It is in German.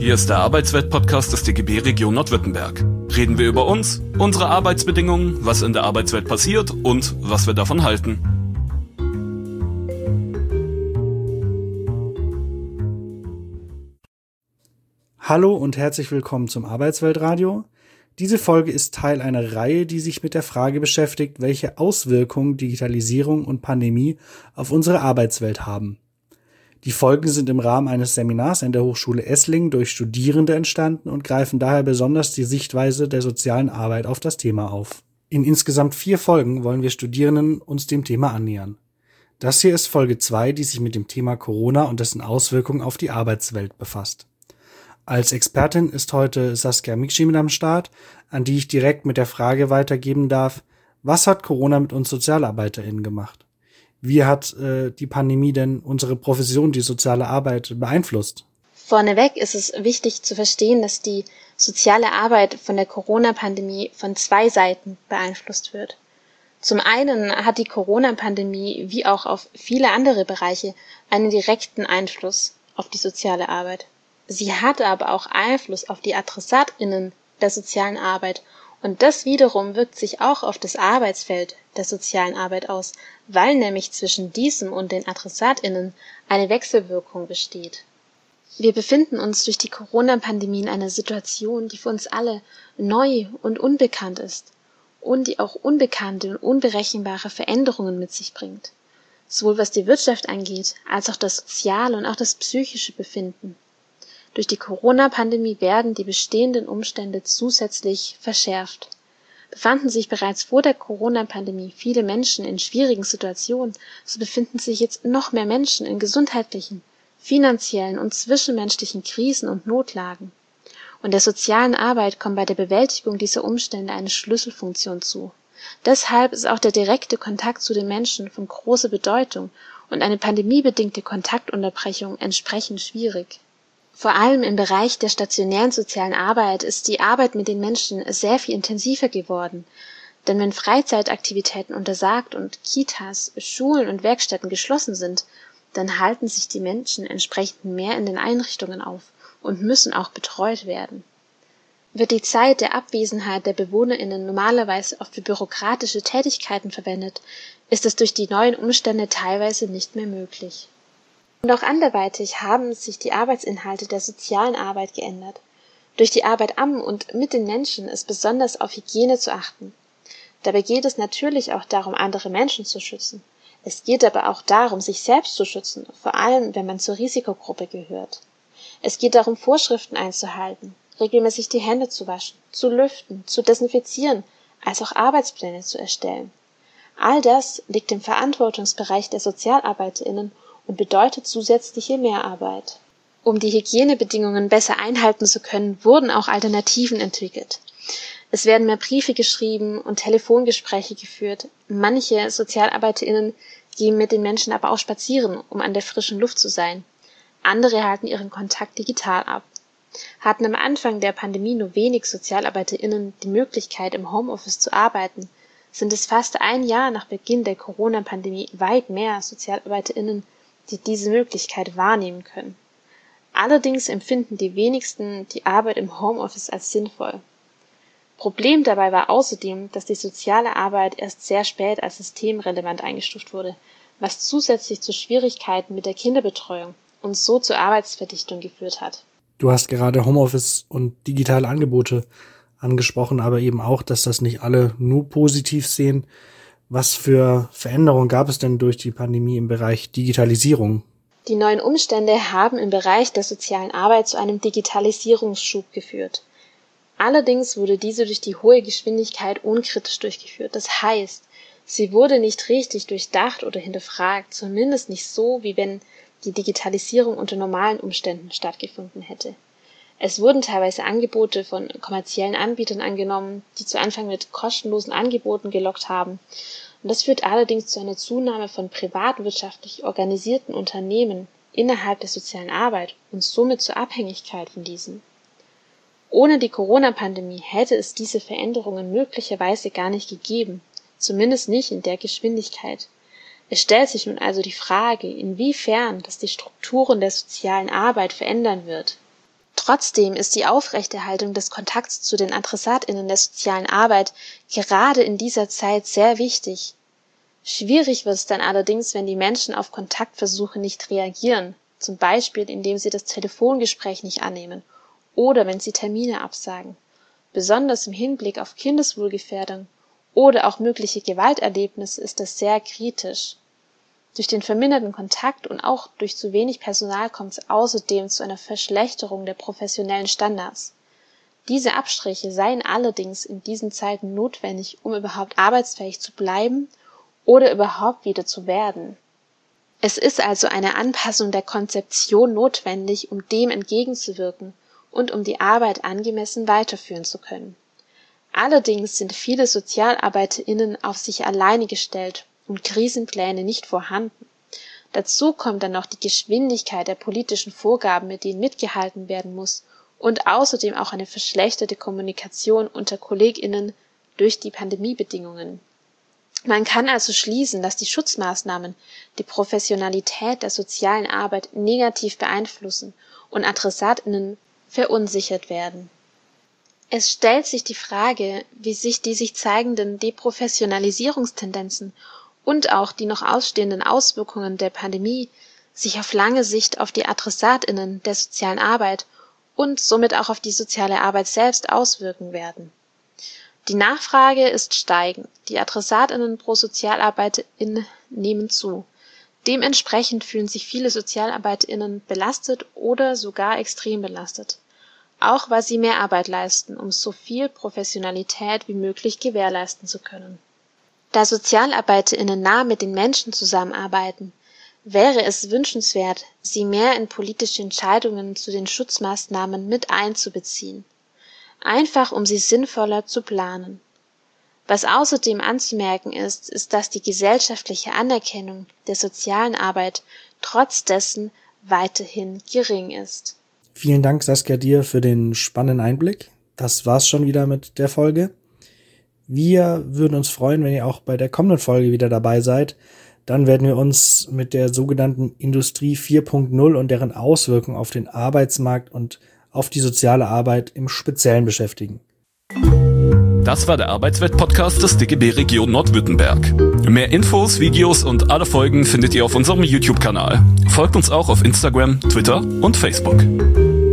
Hier ist der Arbeitswelt-Podcast des DGB Region Nordwürttemberg. Reden wir über uns, unsere Arbeitsbedingungen, was in der Arbeitswelt passiert und was wir davon halten. Hallo und herzlich willkommen zum Arbeitsweltradio. Diese Folge ist Teil einer Reihe, die sich mit der Frage beschäftigt, welche Auswirkungen Digitalisierung und Pandemie auf unsere Arbeitswelt haben. Die Folgen sind im Rahmen eines Seminars an der Hochschule Esslingen durch Studierende entstanden und greifen daher besonders die Sichtweise der sozialen Arbeit auf das Thema auf. In insgesamt 4 Folgen wollen wir Studierenden uns dem Thema annähern. Das hier ist Folge 2, die sich mit dem Thema Corona und dessen Auswirkungen auf die Arbeitswelt befasst. Als Expertin ist heute Saskia Mikshi mit am Start, an die ich direkt mit der Frage weitergeben darf: Was hat Corona mit uns SozialarbeiterInnen gemacht? Wie hat die Pandemie denn unsere Profession, die soziale Arbeit, beeinflusst? Vorneweg ist es wichtig zu verstehen, dass die soziale Arbeit von der Corona-Pandemie von 2 Seiten beeinflusst wird. Zum einen hat die Corona-Pandemie, wie auch auf viele andere Bereiche, einen direkten Einfluss auf die soziale Arbeit. Sie hat aber auch Einfluss auf die AdressatInnen der sozialen Arbeit. Und das wiederum wirkt sich auch auf das Arbeitsfeld der sozialen Arbeit aus, weil nämlich zwischen diesem und den AdressatInnen eine Wechselwirkung besteht. Wir befinden uns durch die Corona-Pandemie in einer Situation, die für uns alle neu und unbekannt ist und die auch unbekannte und unberechenbare Veränderungen mit sich bringt, sowohl was die Wirtschaft angeht, als auch das soziale und auch das psychische Befinden. Durch die Corona-Pandemie werden die bestehenden Umstände zusätzlich verschärft. Befanden sich bereits vor der Corona-Pandemie viele Menschen in schwierigen Situationen, so befinden sich jetzt noch mehr Menschen in gesundheitlichen, finanziellen und zwischenmenschlichen Krisen und Notlagen. Und der sozialen Arbeit kommt bei der Bewältigung dieser Umstände eine Schlüsselfunktion zu. Deshalb ist auch der direkte Kontakt zu den Menschen von großer Bedeutung und eine pandemiebedingte Kontaktunterbrechung entsprechend schwierig. Vor allem im Bereich der stationären sozialen Arbeit ist die Arbeit mit den Menschen sehr viel intensiver geworden. Denn wenn Freizeitaktivitäten untersagt und Kitas, Schulen und Werkstätten geschlossen sind, dann halten sich die Menschen entsprechend mehr in den Einrichtungen auf und müssen auch betreut werden. Wird die Zeit der Abwesenheit der BewohnerInnen normalerweise oft für bürokratische Tätigkeiten verwendet, ist es durch die neuen Umstände teilweise nicht mehr möglich. Und auch anderweitig haben sich die Arbeitsinhalte der sozialen Arbeit geändert. Durch die Arbeit am und mit den Menschen ist besonders auf Hygiene zu achten. Dabei geht es natürlich auch darum, andere Menschen zu schützen. Es geht aber auch darum, sich selbst zu schützen, vor allem wenn man zur Risikogruppe gehört. Es geht darum, Vorschriften einzuhalten, regelmäßig die Hände zu waschen, zu lüften, zu desinfizieren, als auch Arbeitspläne zu erstellen. All das liegt im Verantwortungsbereich der SozialarbeiterInnen und bedeutet zusätzliche Mehrarbeit. Um die Hygienebedingungen besser einhalten zu können, wurden auch Alternativen entwickelt. Es werden mehr Briefe geschrieben und Telefongespräche geführt. Manche SozialarbeiterInnen gehen mit den Menschen aber auch spazieren, um an der frischen Luft zu sein. Andere halten ihren Kontakt digital ab. Hatten am Anfang der Pandemie nur wenig SozialarbeiterInnen die Möglichkeit, im Homeoffice zu arbeiten, sind es fast ein Jahr nach Beginn der Corona-Pandemie weit mehr SozialarbeiterInnen, die diese Möglichkeit wahrnehmen können. Allerdings empfinden die wenigsten die Arbeit im Homeoffice als sinnvoll. Problem dabei war außerdem, dass die soziale Arbeit erst sehr spät als systemrelevant eingestuft wurde, was zusätzlich zu Schwierigkeiten mit der Kinderbetreuung und so zur Arbeitsverdichtung geführt hat. Du hast gerade Homeoffice und digitale Angebote angesprochen, aber eben auch, dass das nicht alle nur positiv sehen. Was für Veränderungen gab es denn durch die Pandemie im Bereich Digitalisierung? Die neuen Umstände haben im Bereich der sozialen Arbeit zu einem Digitalisierungsschub geführt. Allerdings wurde diese durch die hohe Geschwindigkeit unkritisch durchgeführt. Das heißt, sie wurde nicht richtig durchdacht oder hinterfragt, zumindest nicht so, wie wenn die Digitalisierung unter normalen Umständen stattgefunden hätte. Es wurden teilweise Angebote von kommerziellen Anbietern angenommen, die zu Anfang mit kostenlosen Angeboten gelockt haben. Und das führt allerdings zu einer Zunahme von privatwirtschaftlich organisierten Unternehmen innerhalb der sozialen Arbeit und somit zur Abhängigkeit von diesen. Ohne die Corona-Pandemie hätte es diese Veränderungen möglicherweise gar nicht gegeben, zumindest nicht in der Geschwindigkeit. Es stellt sich nun also die Frage, inwiefern das die Strukturen der sozialen Arbeit verändern wird. Trotzdem ist die Aufrechterhaltung des Kontakts zu den AdressatInnen der sozialen Arbeit gerade in dieser Zeit sehr wichtig. Schwierig wird es dann allerdings, wenn die Menschen auf Kontaktversuche nicht reagieren, zum Beispiel indem sie das Telefongespräch nicht annehmen oder wenn sie Termine absagen. Besonders im Hinblick auf Kindeswohlgefährdung oder auch mögliche Gewalterlebnisse ist das sehr kritisch. Durch den verminderten Kontakt und auch durch zu wenig Personal kommt es außerdem zu einer Verschlechterung der professionellen Standards. Diese Abstriche seien allerdings in diesen Zeiten notwendig, um überhaupt arbeitsfähig zu bleiben oder überhaupt wieder zu werden. Es ist also eine Anpassung der Konzeption notwendig, um dem entgegenzuwirken und um die Arbeit angemessen weiterführen zu können. Allerdings sind viele SozialarbeiterInnen auf sich alleine gestellt und Krisenpläne nicht vorhanden. Dazu kommt dann noch die Geschwindigkeit der politischen Vorgaben, mit denen mitgehalten werden muss, und außerdem auch eine verschlechterte Kommunikation unter KollegInnen durch die Pandemiebedingungen. Man kann also schließen, dass die Schutzmaßnahmen die Professionalität der sozialen Arbeit negativ beeinflussen und AdressatInnen verunsichert werden. Es stellt sich die Frage, wie sich die sich zeigenden Deprofessionalisierungstendenzen und auch die noch ausstehenden Auswirkungen der Pandemie sich auf lange Sicht auf die AdressatInnen der sozialen Arbeit und somit auch auf die soziale Arbeit selbst auswirken werden. Die Nachfrage ist steigend, die AdressatInnen pro SozialarbeiterIn nehmen zu. Dementsprechend fühlen sich viele SozialarbeiterInnen belastet oder sogar extrem belastet, auch weil sie mehr Arbeit leisten, um so viel Professionalität wie möglich gewährleisten zu können. Da SozialarbeiterInnen nah mit den Menschen zusammenarbeiten, wäre es wünschenswert, sie mehr in politische Entscheidungen zu den Schutzmaßnahmen mit einzubeziehen, einfach um sie sinnvoller zu planen. Was außerdem anzumerken ist, dass die gesellschaftliche Anerkennung der sozialen Arbeit trotz dessen weiterhin gering ist. Vielen Dank, Saskia, dir für den spannenden Einblick. Das war's schon wieder mit der Folge. Wir würden uns freuen, wenn ihr auch bei der kommenden Folge wieder dabei seid. Dann werden wir uns mit der sogenannten Industrie 4.0 und deren Auswirkungen auf den Arbeitsmarkt und auf die soziale Arbeit im Speziellen beschäftigen. Das war der Arbeitswelt-Podcast des DGB Region Nordwürttemberg. Mehr Infos, Videos und alle Folgen findet ihr auf unserem YouTube-Kanal. Folgt uns auch auf Instagram, Twitter und Facebook.